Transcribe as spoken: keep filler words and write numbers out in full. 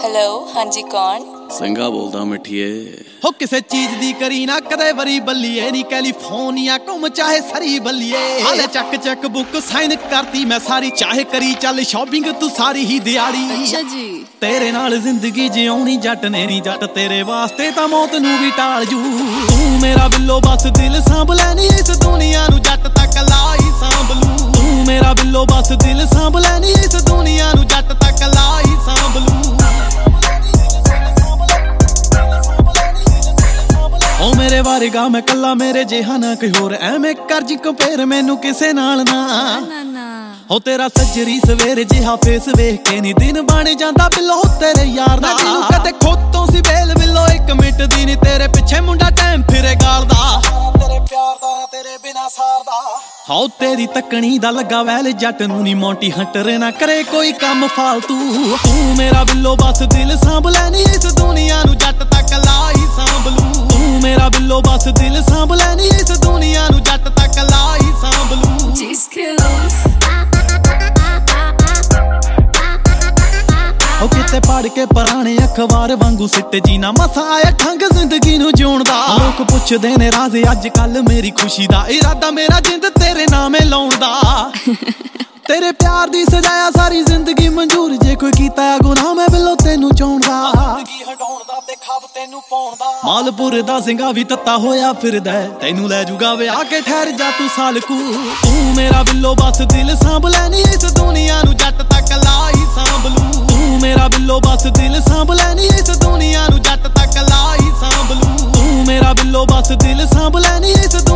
hello हाँ जी कौन ਸਿੰਘਾ ਬੋਲਦਾ ਮਿੱਠੀਏ ਹੋ ਕਿਸੇ ਚੀਜ਼ ਦੀ ਕਰੀ ਨਾ ਕਦੇ ਵਰੀ ਬੱਲੀਏ ਨੀ ਕੈਲੀਫੋਰਨੀਆ ਘੁੰਮ ਚਾਹੇ ਸਰੀ ਬੱਲੀਏ ਹਾਲੇ ਚੱਕ ਚੱਕ ਬੁੱਕ ਸਾਈਨ ਕਰਤੀ ਮੈਂ ਸਾਰੀ ਚਾਹੇ ਕਰੀ ਚੱਲ ਸ਼ਾਪਿੰਗ ਤੂੰ ਸਾਰੀ ਹੀ ਦਿਹਾੜੀ ਅੱਛਾ ਜੀ ਤੇਰੇ ਨਾਲ ਜ਼ਿੰਦਗੀ ਜਿਉਣੀ ਜੱਟ ਨੇ ਨੀ ਜੱਟ ਤੇਰੇ ਵਾਸਤੇ ਤਾਂ ਮੌਤ ਨੂੰ ਵੀ ਟਾਲ ਜੂ ਤੂੰ ਮੇਰਾ ਬਿੱਲੋ ਬਸ ਦਿਲ ਸਾਂਭ ਲੈ ਨੀ ਇਸ ਦੁਨੀਆ ਨੂੰ ਜੱਟ ਤੱਕ ਲਾਈ ਸਾਂਭ ਲੂ ਤੂੰ ਮੇਰਾ ਬਿੱਲੋ ਬਸ ਦਿਲ ਸਾਂਭ ਲੈ ਨੀ ਇਸ ਦੁਨੀਆ ਨੂੰ ਜੱਟ ਤੱਕ ਲਾਈ ਸਾਂਭ ਲੂ ਓ ਮੇਰੇ ਵਾਰਗਾ ਮੈਂ ਕੱਲਾ ਮੇਰੇ ਜਿਹਾ ਨਾ ਕੋਈ ਹੋਰ ਐਵੇਂ ਕਰ ਜੀ ਕੰਪੇਅਰ ਮੈਨੂੰ ਕਿਸੇ ਨਾਲ ਨਾ ਨਾ ਨਾ ਹੋ ਤੇਰਾ ਸੱਜਰੀ ਸਵੇਰ ਜਿਹਾ ਫੇਸ ਵੇਖ ਕੇ ਨੀ ਦਿਨ ਬਣ ਜਾਂਦਾ ਬਿੱਲੋ ਤੇਰੇ ਯਾਰ ਦਾ ਜਿਹਨੂੰ ਕਦੇ ਖੋਤੋਂ ਸੀ ਵੇਲ ਬਿੱਲੋ ਇੱਕ ਮਿੰਟ ਦੀ ਨੀ ਤੇਰੇ ਪਿੱਛੇ ਮੁੰਡਾ ਟਾਈਮ ਫਿਰੇ ਗਾਲਦਾ ਤੇਰੇ ਪਿਆਰ ਦਾ ਤੇਰੇ ਬਿਨਾ ਸਾਰਦਾ ਹੋ ਤੇਰੀ ਤੱਕਣੀ ਦਾ ਲੱਗਾ ਵੈਲ ਜੱਟ ਨੂੰ ਨੀ ਮੌਂਟੀ ਹੰਟਰ ਨਾ ਕਰੇ ਕੋਈ ਕੰਮ ਫਾਲਤੂ ਤੂੰ ਮੇਰਾ ਬਿੱਲੋ ਬਸ ਦਿਲ ਸਾਂਭ ਲੈ ਨੀ ਇਸ ਦੁਨੀਆ ਨੂੰ ਜੱਟ ਤੱਕ ਲਾਈ ਸਾਂਭ ਲੂ ਤੂੰ ਮੇਰਾ ਬਿੱਲੋ ਬਸ ਦਿਲ ਸਾਂਭ ਲੈ ਨੀ ਇਸ ਦੁਨੀਆ ਨੂੰ ਜੱਟ ਤੱਕ ਲਾਈ ਸਾਂਭ ਲੂ ਜੀ ਸਕਿਲਸ ਉਹ ਕਿਤੇ ਪੜ ਕੇ ਪੁਰਾਣੇ ਅਖਬਾਰ ਵਾਂਗੂ ਸਿੱਟ ਜੀ ਨਾ ਮਸਾ ਆਇਆ ਠੰਗ ਜ਼ਿੰਦਗੀ ਨੂੰ ਜਿਉਣ ਦਾ ਲੋਕ ਪੁੱਛਦੇ ਨੇ ਰਾਜ਼ ਅੱਜ ਕੱਲ ਮੇਰੀ ਖੁਸ਼ੀ ਦਾ ਇਰਾਦਾ ਮੇਰਾ ਜਿੰਦ ਤੇਰੇ ਨਾਮੇ ਲਾਉਣ ਦਾ ਤੇਰੇ ਪਿਆਰ ਦੀ ਸਜਾਇਆ ਸਾਰੀ ਜ਼ਿੰਦਗੀ ਮਨਜ਼ੂਰ ਜੇ ਕੋਈ ਕੀਤਾ ਗੁਨਾਹ ਮੈਂ ਬਿੱਲੋ ਤੈਨੂੰ ਚਾਹੁੰਦਾ ਜ਼ਿੰਦਗੀ ਹਟਾਉਣ ਦਾ ਤੇ ਖੱਬ ਤੈਨੂੰ ਪਾਉਣ ਦਾ ਮਾਲਪੁਰ ਦਾ ਸਿੰਘਾ ਵੀ ਤੱਤਾ ਹੋਇਆ ਫਿਰਦਾ ਤੈਨੂੰ ਲੈ ਜੂਗਾ ਵਿਆਹ ਕੇ ਠਹਿਰ ਜਾ ਤੂੰ ਸਾਲਕੂ ਤੂੰ ਮੇਰਾ ਬਿੱਲੋ ਬਸ ਦਿਲ ਸਾਂਭ ਲੈ ਨੀ ਇਸ ਦੁਨੀਆ ਨੂੰ ਜੱਟ ਤੱਕ ਲਾਈ ਸਾਂਭ ਲੂ ਤੂੰ ਮੇਰਾ ਬਿੱਲੋ ਬਸ ਦਿਲ ਸਾਂਭ ਲੈ ਨੀ ਇਸ ਦੁਨੀਆ ਨੂੰ ਜੱਟ ਤੱਕ ਲਾਈ ਸਾਂਭ ਲੂ ਤੂੰ ਮੇਰਾ ਬਿੱਲੋ ਬਸ ਦਿਲ ਸਾਂਭ ਲੈ ਨੀ ਇਸ